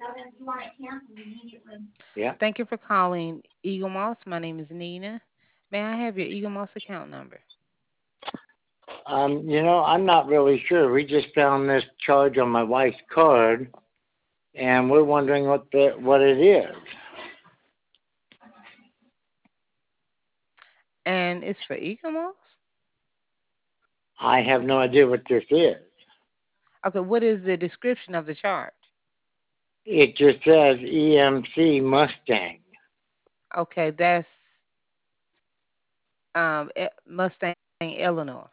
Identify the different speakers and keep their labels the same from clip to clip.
Speaker 1: Yeah.
Speaker 2: Thank you for calling Eagle Moss. My name is Nina. May I have your Eagle Moss account number?
Speaker 1: I'm not really sure. We just found this charge on my wife's card, and we're wondering what it is.
Speaker 2: And it's for Eagle Moss?
Speaker 1: I have no idea what this is.
Speaker 2: Okay, what is the description of the charge?
Speaker 1: It just says EMC Mustang.
Speaker 2: Okay, that's Mustang, Eleanor.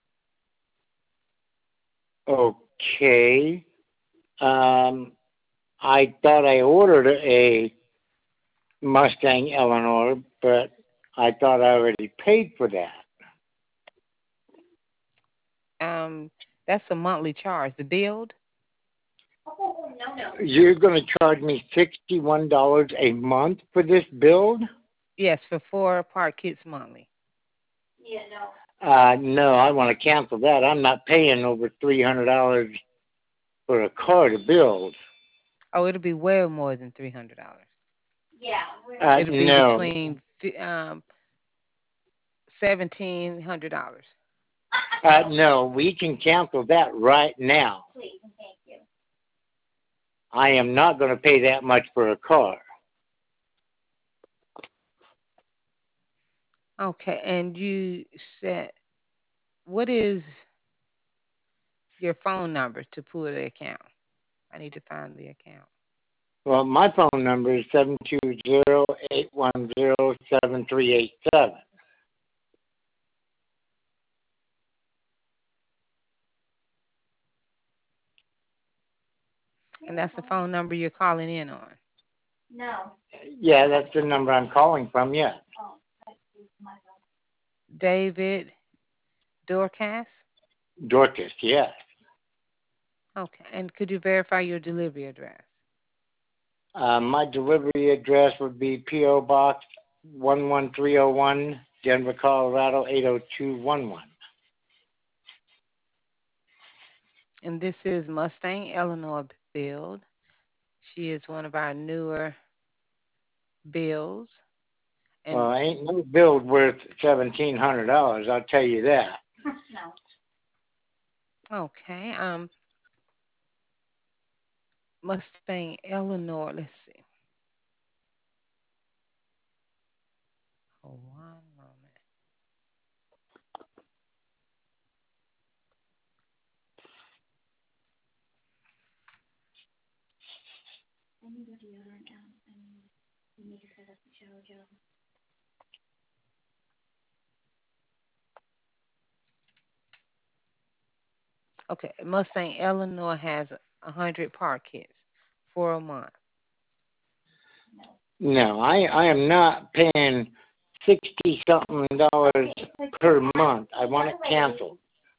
Speaker 1: Okay. Um, I thought I ordered a Mustang Eleanor, but I thought I already paid for that.
Speaker 2: Um, that's a monthly charge. The build?
Speaker 1: You're going to charge me $61 a month for this build?
Speaker 2: Yes, for 4 part kits monthly.
Speaker 1: No, I want to cancel that. I'm not paying over $300 for a car to build.
Speaker 2: Oh, it'll be well more than $300. It'll be
Speaker 1: No,
Speaker 2: between $1,700.
Speaker 1: no, we can cancel that right now. I am not going to pay that much for a car.
Speaker 2: Okay, and you said what is your phone number to pull the account? I need to find the account.
Speaker 1: Well, my phone number is 720-810-7387.
Speaker 2: And that's the phone number you're calling in on.
Speaker 1: Yeah, that's the number I'm calling from, yeah.
Speaker 2: David Dorcas.
Speaker 1: Dorcas, yes.
Speaker 2: Okay, and could you verify your delivery address?
Speaker 1: My delivery address would be P.O. Box 11301, Denver, Colorado 80211.
Speaker 2: And this is Mustang Eleanor build. She is one of our newer builds. And
Speaker 1: Well, ain't no build worth $1,700, I'll tell you that.
Speaker 2: okay, Mustang Eleanor. Let's see. Hold one moment. Okay, Mustang Eleanor has 100 part kits for a month.
Speaker 1: No, I am not paying 60 something dollars per month. I want it canceled.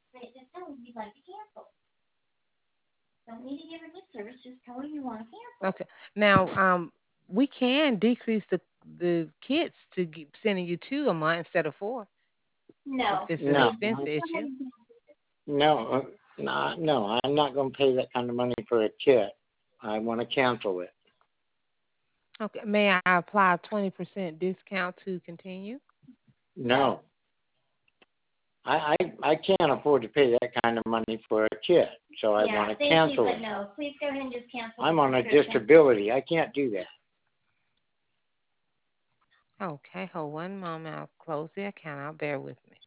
Speaker 2: Okay, now we can decrease the kits to sending you 2 a month instead of 4 if it's an
Speaker 1: No,
Speaker 2: expense issue.
Speaker 1: no, no, I'm not going to pay that kind of money for a kit. I want to cancel it.
Speaker 2: Okay, may I apply a 20% discount to continue?
Speaker 1: No, I can't afford to pay that kind of money for a kit, so I want to cancel it. I'm on a disability. I can't do that.
Speaker 2: Okay, hold one moment. I'll close the account out. Bear with me.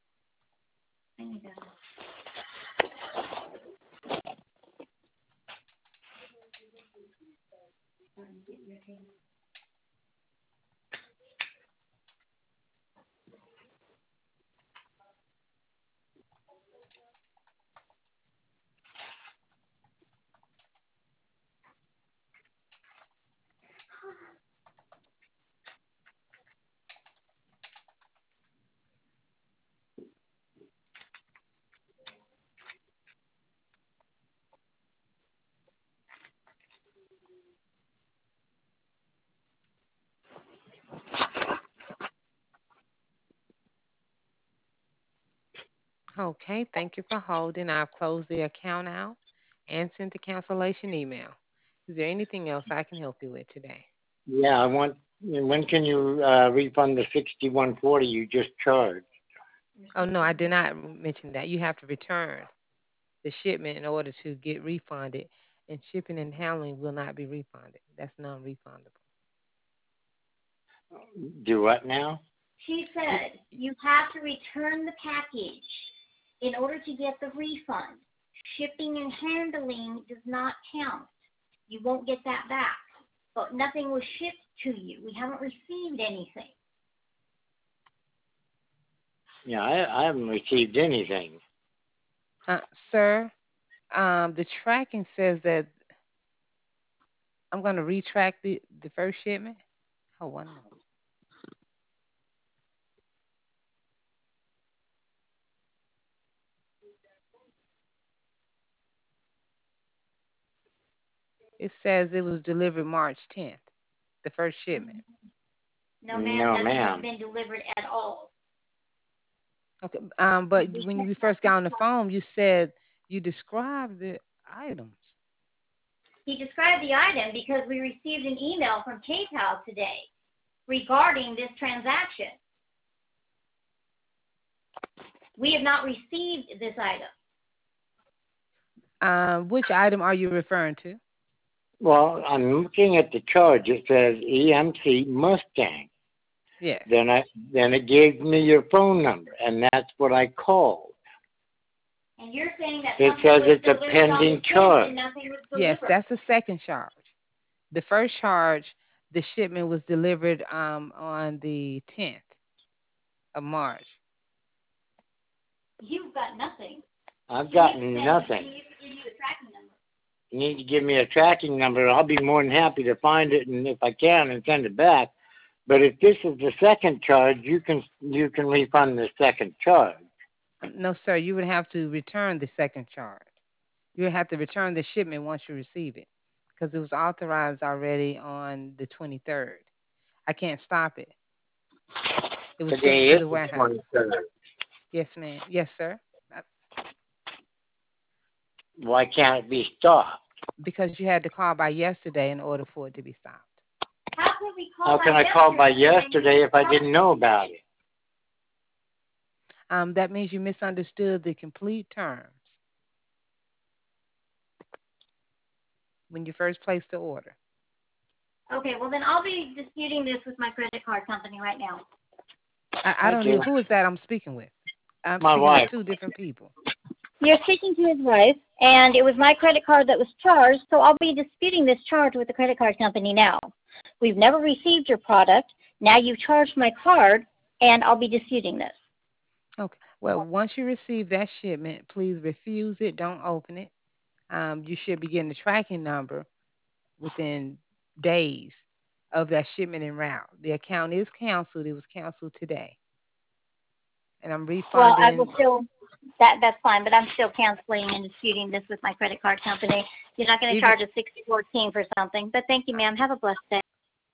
Speaker 2: Okay, thank you for holding. I've closed the account out and sent the cancellation email. Is there anything else I can help you with today?
Speaker 1: Yeah, I want. When can you refund the 6140 you just charged?
Speaker 2: Oh no, I did not mention that. You have to return the shipment in order to get refunded, and shipping and handling will not be refunded. That's non-refundable.
Speaker 1: Do what now?
Speaker 3: She said you have to return the package in order to get the refund. Shipping and handling does not count. You won't get that back. But nothing was shipped to you. We haven't received anything.
Speaker 1: Yeah, I haven't received anything.
Speaker 2: Sir, the tracking says that I'm going to retrack the first shipment. Oh, one moment. It says it was delivered March 10th, the first shipment.
Speaker 3: No, ma'am,
Speaker 1: No,
Speaker 3: nothing has
Speaker 1: ma'am.
Speaker 3: been delivered at all.
Speaker 2: Okay, but when we first got on the phone, you said you described the items.
Speaker 3: He described the item because we received an email from PayPal today regarding this transaction. We have not received this item.
Speaker 2: Which item are you referring to?
Speaker 1: Well, I'm looking at the charge. It says EMC Mustang.
Speaker 2: Yes.
Speaker 1: Then it gave me your phone number, and that's what I called.
Speaker 3: And you're saying that
Speaker 1: It
Speaker 3: something
Speaker 1: says
Speaker 3: was
Speaker 1: it's a
Speaker 3: delivered on
Speaker 1: pending
Speaker 3: the 10th
Speaker 1: charge.
Speaker 3: and nothing was
Speaker 2: Yes,
Speaker 3: delivered.
Speaker 2: that's the second charge. The first charge, the shipment was delivered on the 10th of March.
Speaker 3: You've got nothing.
Speaker 1: I've gotten nothing.
Speaker 3: We need to give you a tracking number.
Speaker 1: You need to give me a tracking number. I'll be more than happy to find it, and if I can, and send it back. But if this is the second charge, you can refund the second charge.
Speaker 2: No, sir, you would have to return the second charge. You would have to return the shipment once you receive it because it was authorized already on the 23rd. I can't stop it. It was sent
Speaker 1: Today
Speaker 2: to
Speaker 1: is
Speaker 2: the
Speaker 1: the
Speaker 2: warehouse.
Speaker 1: 23rd.
Speaker 2: Yes, ma'am. Yes, sir.
Speaker 1: Why can't it be stopped?
Speaker 2: Because you had to call by yesterday in order for it to be stopped.
Speaker 3: How could we call
Speaker 1: How can I call by yesterday if I didn't know about it?
Speaker 2: That means you misunderstood the complete terms when you first placed the order.
Speaker 3: Okay, well then I'll be disputing this with my credit card company right now.
Speaker 2: I don't know who is that I'm speaking with. I'm
Speaker 1: My
Speaker 2: speaking
Speaker 1: wife.
Speaker 2: with two different people.
Speaker 3: You're speaking to his wife, and it was my credit card that was charged, so I'll be disputing this charge with the credit card company now. We've never received your product. Now you've charged my card, and I'll be disputing this.
Speaker 2: Okay. Well, once you receive that shipment, please refuse it. Don't open it. You should be getting the tracking number within days of that shipment en route. The account is canceled. It was canceled today. And I'm
Speaker 3: Well, I will
Speaker 2: refunding.
Speaker 3: still, that's fine, but I'm still canceling and disputing this with my credit card company. You're not going to charge us $60.14 for something, but thank you, ma'am. Have a blessed day.